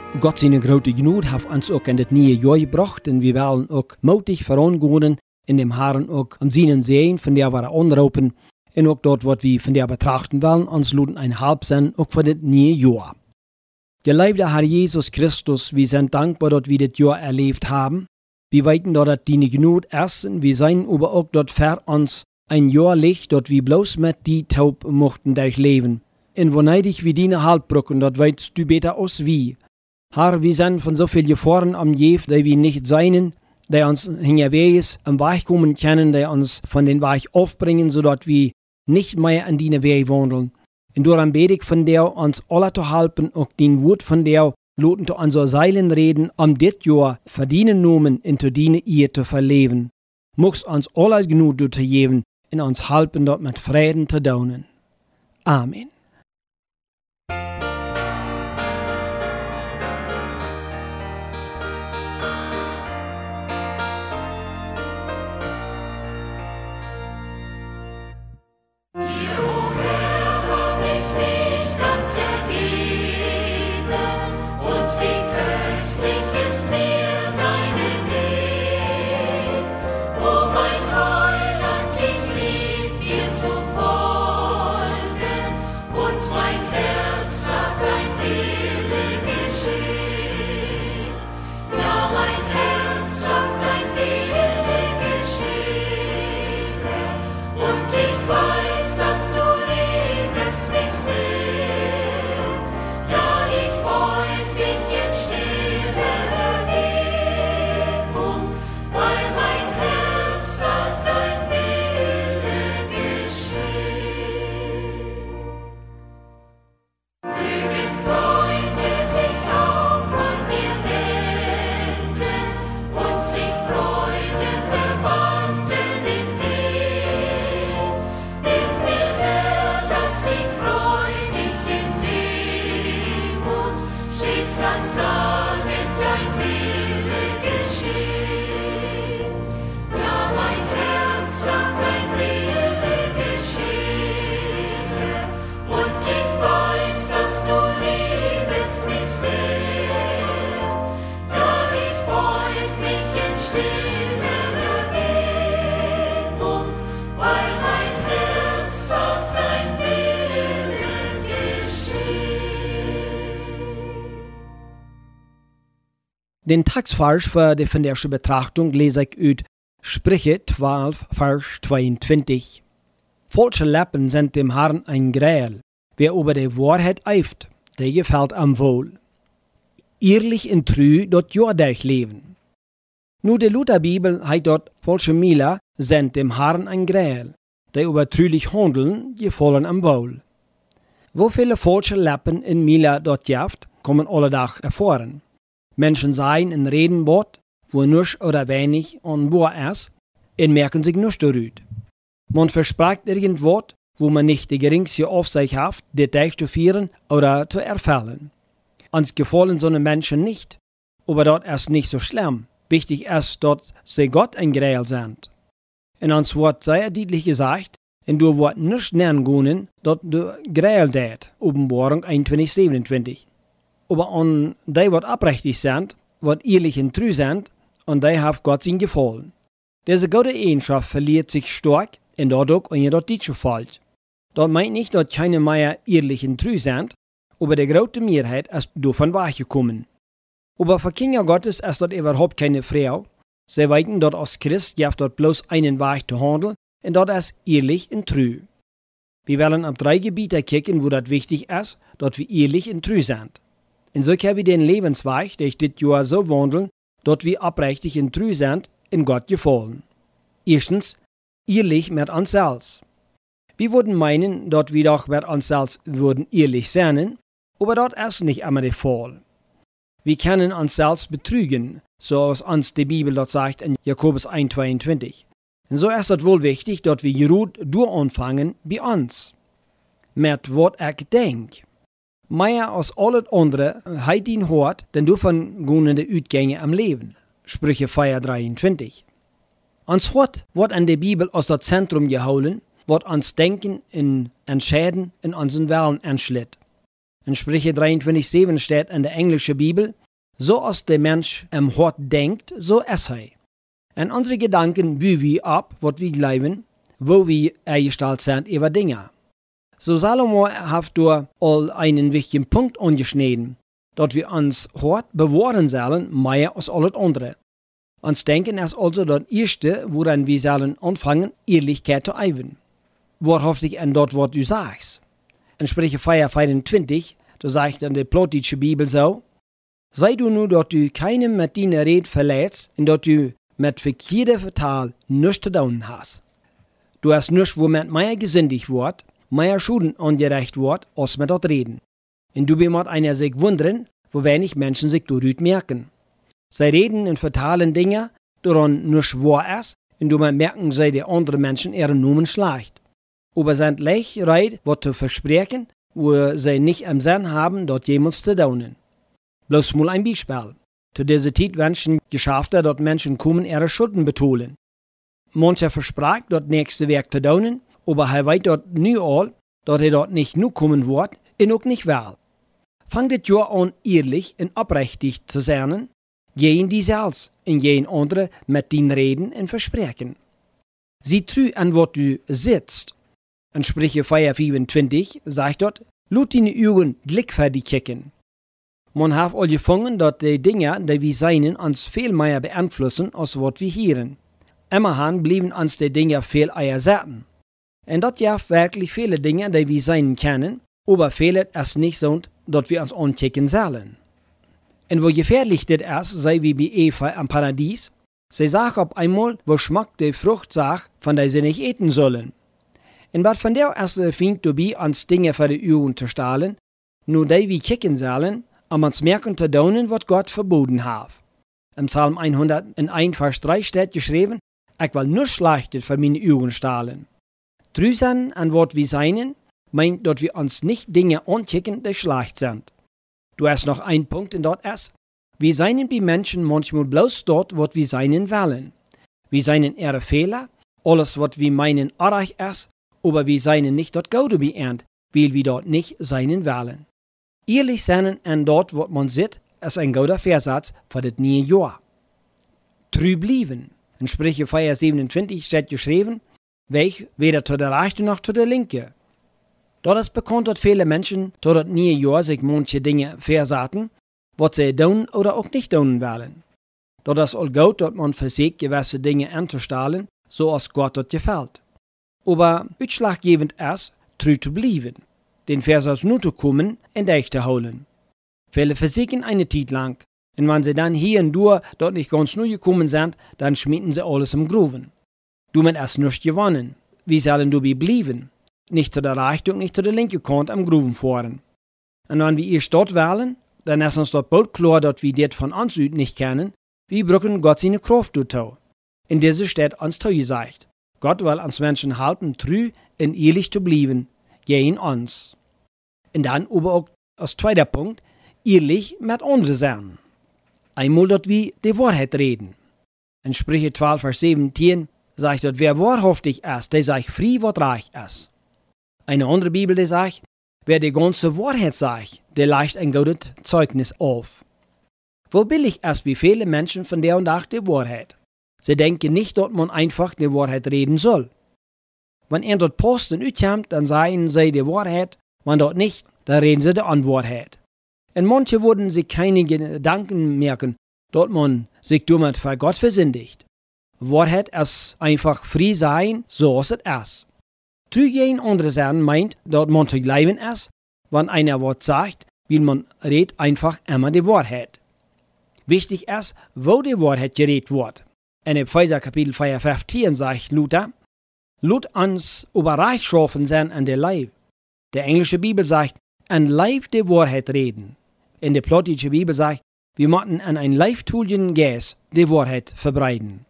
Gott seine grote Gnade hat uns auch in das neue Jahr gebracht und wir wollen auch mutig vorangehen in dem Herrn auch an seinen sehen, von der wir anrufen und auch dort, was wir von der betrachten wollen, uns luden ein Halbsinn auch für das neue Jahr. Geliebter Herr Jesus Christus, wir sind dankbar, dass wir das Jahr erlebt haben. Wir weiten, dass deine Gnade ist und wir sein aber auch dort für uns ein Jahr liegt, dass wir bloß mit die Taub mochten durchleben. Und wo neidig wie deine Halbbrücken, dort weißt du besser aus wie. Herr, wir sind von so viel Gefahren am Jef, die wir nicht seien, die uns hinterwegs am Weg kommen können, die uns von den Weg aufbringen, sodass wir nicht mehr an deine Wege wandeln. Und daran bete ich von dir, uns alle zu helfen, auch den Wort von dir, loten zu unser Seilen reden, um dit Jahr verdienen Nomen in zu deine Ehe zu verleben. Muchs uns alle genug zu geben, und uns helfen, dort mit Frieden zu daunen. Amen. Den Textvers für die von der Betrachtung lese ich aus Sprüche 12, Vers 22. Falsche Lippen sind dem Herrn ein Gräl. Wer über die Wahrheit eift, der gefällt am wohl. Ehrlich und treu dort ja durchleben. Nur die Lutherbibel hat dort falsche Mieler sind dem Herrn ein Gräl. Die über trülich handeln, gefallen am wohl. Wo viele falsche Lippen in Mieler dort jaft, kommen alle Tag erfahren. Menschen sagen in reden Wort, wo nichts oder wenig und wo ist, und merken sich nichts darüber. Man verspricht irgendwas, wo man nicht die geringste Aufsicht hat, das durchzuführen oder zu erfüllen. Uns gefallen so eine Menschen nicht, aber dort ist nicht so schlimm. Wichtig ist, dass sie Gott ein Gräl sind. Und uns wird sehr deutlich gesagt, und du wirst nicht nennen können, dass du Gräl dat, Offenbarung 21, 27. Aber an die, wat abrechtig sind, wat ehrlich und treu sind, und die haben Gott sein gefallen. Diese gute Eigenschaft verliert sich stark, und dadurch und das nicht so falsch. Das meint nicht, dass keine mehr ehrlich und treu sind, aber die große Mehrheit ist davon weggekommen. Aber für Kinder Gottes ist das überhaupt keine Frau. Sie weiten dort als Christ, gibt dort bloß einen Weg zu handeln, und das ist ehrlich und treu. Wir wollen auf 3 Gebiete kicken, wo das wichtig ist, dass wir ehrlich und treu sind. Und so können wir den Lebensweg, durch das Jahr so wandeln, dass wir aufrichtig und treu sind, in Gott gefallen. Erstens, ehrlich mit uns selbst. Wir würden meinen, dass wir doch mit uns selbst würden ehrlich sein, aber das ist nicht immer der Fall. Wir können uns selbst betrügen, so als uns die Bibel dort sagt in Jakobus 1,22. Und so ist es wohl wichtig, dass wir gut anfangen bei uns. Mit was ich denke. Mehr als alles andere hat ihn hört, denn davon gehen die Uitgänge am Leben. Sprüche 4,23. Uns Hort wird an der Bibel aus dem Zentrum geholt, wird uns Denken in Entscheiden in unseren Willen entschlitt. In Sprüche 23,7 steht in der englischen Bibel, So als der Mensch im Hort denkt, so ist er. Und unsere Gedanken wie wir ab, was wir glauben, wo wir eingestellt sind über Dinge. So Salomo hat da all einen wichtigen Punkt angeschnitten, dass wir uns Hort bewahren sollen, mehr als alles andere. Uns Denken ist also das Erste, woran wir sollen anfangen, Ehrlichkeit zu üben. Wahrhaftig an dort, was du sagst. In Sprüche 4,24, da sagt in der Plottische Bibel so: Sei du nur, dass du keinem mit deiner Rede verletzt und dass du mit verkehrter Vertal nichts zu tun hast. Du hast nichts, womit mehr gesündigt wird, mehr Schulden angerecht wird, als mit dort reden. Und du bist einer sich wundern, wo wenig Menschen sich dadurch merken. Sie reden und vertalen Dinge, daran nicht wahr ist, und du merken sie die anderen Menschen ihren Namen schlecht. Aber sind leicht bereit, was zu versprechen, wo sie nicht im Sinn haben, dort jemand zu tun. Bloß mal ein Beispiel. Zu dieser Zeit wünschen Geschäfte, dass Menschen kommen, ihre Schulden betonen. Mancher versprach, dort nächste Werk zu tun, aber er weiß dort nie all, dass er dort nicht nur kommen wird, und auch nicht will. Fang das Jahr an, ehrlich und aufrichtig zu sein, gehen die selbst und gehen andere mit den Reden und Versprechen. Sieh treu an, was du sitzt. In Sprüche 4,25 sagt dort: Lut deine Augen blickfertig kicken. Man hat all gefunden, dass die Dinge, die wir seien, uns viel mehr beeinflussen, als was wir hören. Immerhin blieben uns die Dinge viel eher selten. Und das ja wirklich viele Dinge, die wir sein können, aber viele ist nicht so, dass wir uns ankicken sollen. Und wo gefährlich das ist, sei wie bei Eva am Paradies, sie sagt auf einmal, wo schmeckt die Frucht sagt, von der sie nicht eten sollen. Und was von der erste fängt dabei, uns Dinge für die Augen zu stahlen, nur die wir kicken sollen, um uns merken zu tun, was Gott verboten hat. Im Psalm 101, Vers 3 steht geschrieben: Ich will nur Schlechtes für meine Augen stahlen. Treu sein an was wir seien, meint, dass wir uns nicht Dinge ankicken, die schlecht sind. Du hast noch einen Punkt, und dort ist: Wir seien bei Menschen manchmal bloß dort, was wir seien wollen. Wir seien ihre Fehler, alles, was wir meinen, arg ist, aber wir seien nicht dort Gute beernt, weil wir dort nicht seien wollen. Ehrlich sein an dort, was man sieht, ist ein guter Versatz für das neue Jahr. Treu blieben. In Sprüche 4,27 steht geschrieben: Weg weder zu der Rechten noch zu der Linke. Dort ist bekannt, dass viele Menschen zu das neue Jahr sich manche Dinge versaten, was sie tun oder auch nicht tun wollen. Dort ist all gut, dass man versucht, gewisse Dinge anzustellen, so als Gott dort gefällt. Aber ausschlaggebend ist, treu zu bleiben, den Versatz nur zu kommen und dich zu holen. Viele versuchen eine Zeit lang, und wenn sie dann hier und dort nicht ganz neu gekommen sind, dann schmieden sie alles im Gruben. Du mit erst nicht gewonnen. Wie sollen du bleiben? Nicht zu der Rechten, nicht zu der linken Kant am Gruben fahren. Und wenn wir erst dort wählen, dann ist uns dort bald klar, dass wir das von uns nicht kennen, wir brauchen Gott seine Kraft dazu. In dieser steht uns gesagt: Gott will uns Menschen helfen, treu und ehrlich zu bleiben, gegen uns. Und dann aber auch als zweiter Punkt, ehrlich mit anderen sein. Einmal, dass wir die Wahrheit reden. In Sprüche 12, Vers 17 sagt dort: Wer wahrhaftig ist, der sagt frei, was reich ist. Eine andere Bibel, die sagt: Wer die ganze Wahrheit sagt, der legt ein gutes Zeugnis auf. Wo billig ist wie viele Menschen von der und nach die Wahrheit? Sie denken nicht, dass man einfach die Wahrheit reden soll. Wenn er dort Posten utkommt, dann sagen sie die Wahrheit, wenn dort nicht, dann reden sie die Unwahrheit. Und manche würden sich keine Gedanken merken, dass man sich damit für Gott versündigt. Wahrheit ist einfach frei sein, so ist es ist. Trüge andere Sachen meint, dass man zu glauben ist, wenn einer was sagt, will man redet einfach immer die Wahrheit. Wichtig ist, wo die Wahrheit geredet wird. In Epheser Kapitel 4, Vers 10 sagt Luther: Lut uns überreich schaffen sein an der Leib. Der englische Bibel sagt: an Leib die Wahrheit reden. In der plottische Bibel sagt: wir müssen an ein leibtuligen Geist die Wahrheit verbreiten.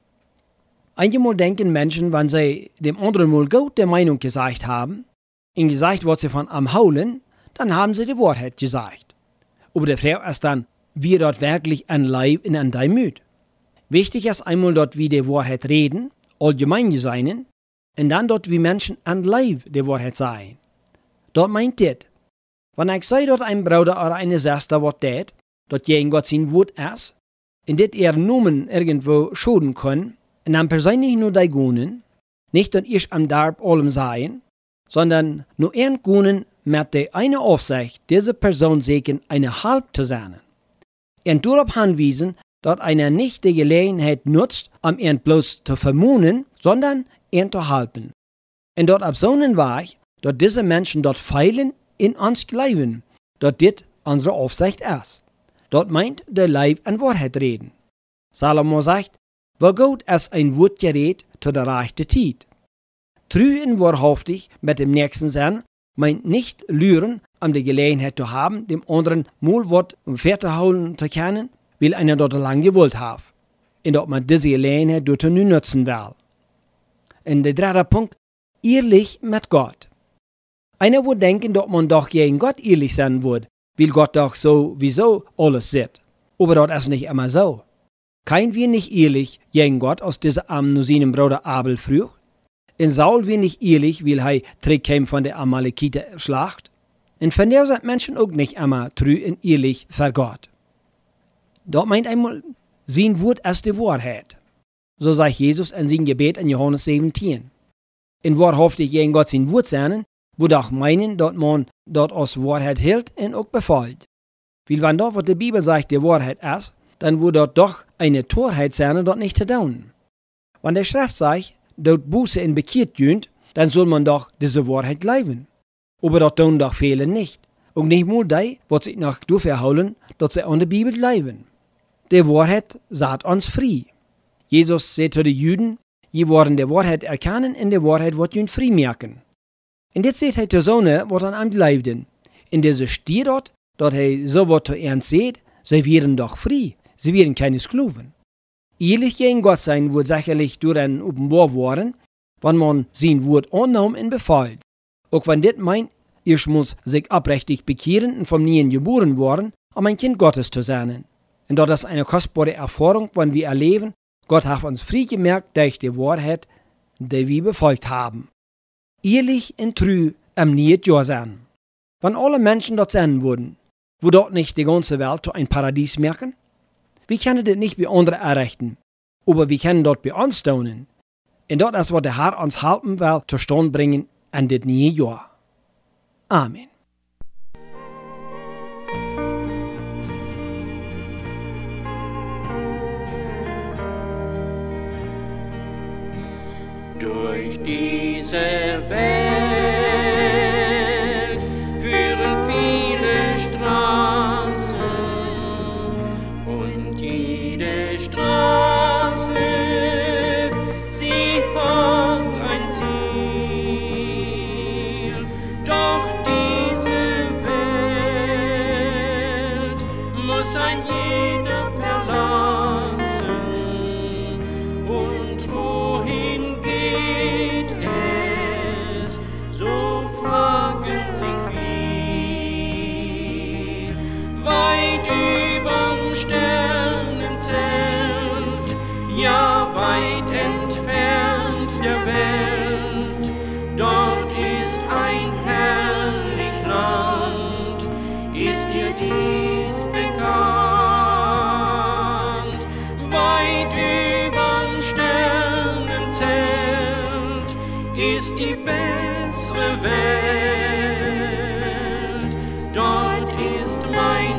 Einmal denken Menschen, wenn sie dem anderen mal gut die Meinung gesagt haben, und gesagt, was sie von am Haulen, dann haben sie die Wahrheit gesagt. Aber die Frage ist dann, wie dort wirklich an Leib und an dein Mut. Wichtig ist einmal dort, wie die Wahrheit reden, allgemein sein, und dann dort, wie Menschen an Leib die Wahrheit sagen. Dort meint das, wenn ich sage, dort ein Bruder oder eine Schwester was tät, dort gegen Gott sein Wort ist, in det Nomen irgendwo schoden können, und dann persönlich nur die Gunen, nicht dort ich am Darb allem sein, sondern nur ein Gunen mit der eine Aufsicht, diese Person sehen, eine Halb zu sein. Und darauf hinweisen, dass einer nicht die Gelegenheit nutzt, um ihn bloß zu vermuten, sondern ihn zu halten. Und dort auf so einen Weg, dass diese Menschen dort feilen in uns glauben, dass das unsere Aufsicht ist. Dort meint der Leib an Wahrheit reden. Salomo sagt, wo Gott ist ein Wort gerät zu der rechten Zeit. Treu und wahrhaftig mit dem nächsten sein, meint nicht lüren, um die Gelegenheit zu haben, dem anderen Maulwort holen zu können, weil einer dort lang gewollt hat. Und ob man diese Gelegenheit dort nun nutzen will. Und der dritte Punkt, ehrlich mit Gott. Einer würde denken, dass man doch gegen Gott ehrlich sein würde, weil Gott doch sowieso alles sieht. Aber das ist nicht immer so. Kein wir nicht ehrlich gegen Gott aus dieser Armen nur seinem Bruder Abel früh. Und Saul wir nicht ehrlich, weil er zurückkam von der Amalekiter-Schlacht. Und von der sind Menschen auch nicht immer treu und ehrlich für Gott. Dort meint einmal, sein Wort ist die Wahrheit. So sagt Jesus in seinem Gebet in Johannes 17. In wahrhaftig gegen Gott sein Wort sein, würde auch meinen, dass man dort aus Wahrheit hält und auch befolgt. Weil wenn dort, was die Bibel sagt, die Wahrheit ist, dann würde dort doch eine Torheit sein, dort nicht zu tun. Wenn der Schrift sagt, dort Buße und bekehrt jünt, dann soll man doch diese Wahrheit bleiben. Aber dort tun doch viele nicht. Und nicht nur die, was sich noch dafür holen, dass sie an der Bibel bleiben. Die Wahrheit sagt uns frei. Jesus sagt zu den Juden, je wollen die Wahrheit erkennen und die Wahrheit wird ihnen frei merken. Und jetzt sagt er zu Sohne, was an ihm bleiben. In dieser steht dort, dass er so was zu ernst sieht, sie wären doch frei, sie wären keine Sklaven. Ehrlich gegen Gott sein wird sicherlich durch ein offenbar worden, wenn man sein Wort annimmt und befolgt. Auch wenn das meint, ich muss sich abrechtig bekehren und vom Neuen geboren worden, um ein Kind Gottes zu sein. Und das ist eine kostbare Erfahrung, wenn wir erleben, Gott hat uns frei gemerkt durch die Wahrheit, die wir befolgt haben. Ehrlich und treu am Niet Jahr sein. Wenn alle Menschen dort sein würden, würde dort nicht die ganze Welt zu ein Paradies merken? Wir können das nicht bei anderen errichten, aber wir können dort bei uns tun. Und dort ist, was der Herr uns helfen will, zustande bringen an das neue Jahr. Amen. Durch diese Welt führen viele Straßen und jede Straße, sie hat ein Ziel. Doch diese Welt muss ein jeder verlassen. Und wohin geht es? So fragen sich viele. Weit überm Sternenzelt, ja weit entfernt der Welt, dort ist ein herrlich Land. Ist dir dies bekannt? Weit überm Sternenzelt ist die bessere Welt. Dort ist mein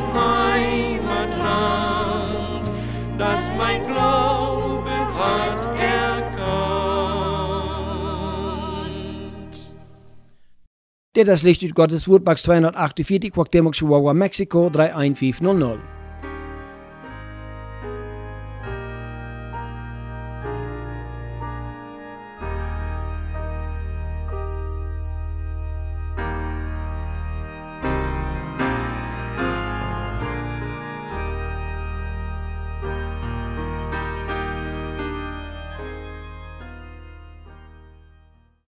Heimatland, das mein Glaube hat erkannt. Das ist Licht Gottes Wort, Box 248, Quack Chihuahua, Mexiko 31500.